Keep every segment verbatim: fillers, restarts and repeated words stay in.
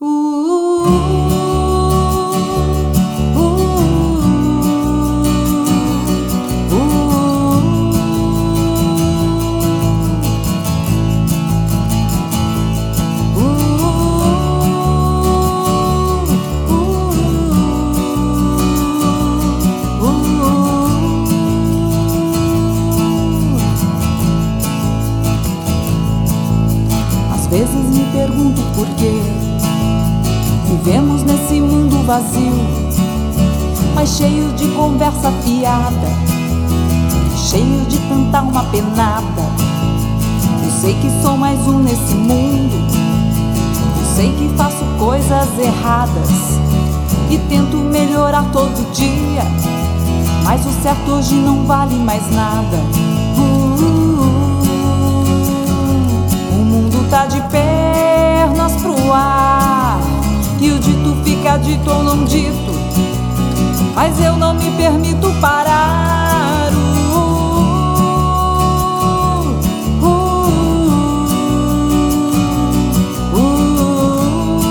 Às vezes me pergunto por quê vivemos nesse mundo vazio, mas cheio de conversa fiada, cheio de tanta alma penada. Eu sei que sou mais um nesse mundo, eu sei que faço coisas erradas e tento melhorar todo dia, mas o certo hoje não vale mais nada. uh, uh, uh. O mundo tá de pernas pro ar, e o dito fica dito ou não dito, mas eu não me permito parar. uh, uh, uh, uh.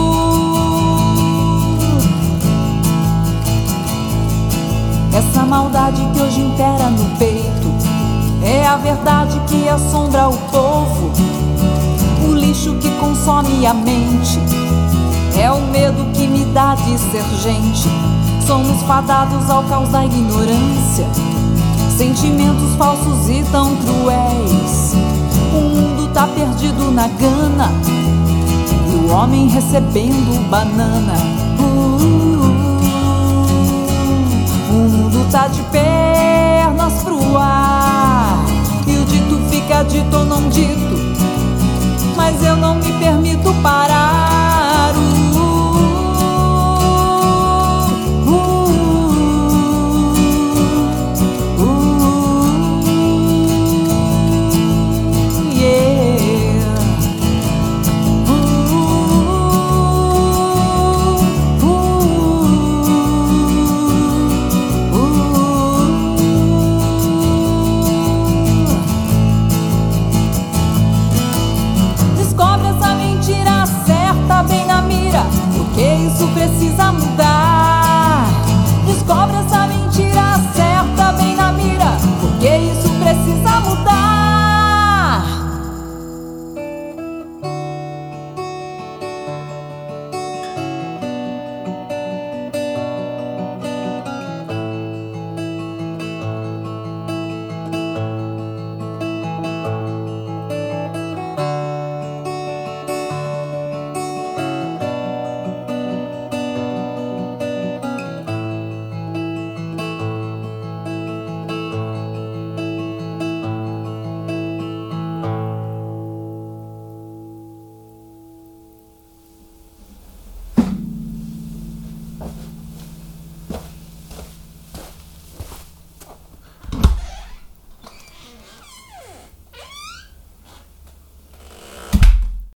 Essa maldade que hoje impera no peito é a verdade que assombra o povo. O lixo que consome a mente é o medo que me dá de ser gente. Somos fadados ao caos da ignorância, sentimentos falsos e tão cruéis. O mundo tá perdido na gana e o homem recebendo banana. uh, uh, uh. O mundo tá de pernas pro ar, e o dito fica dito ou não dito, mas eu não me permito parar.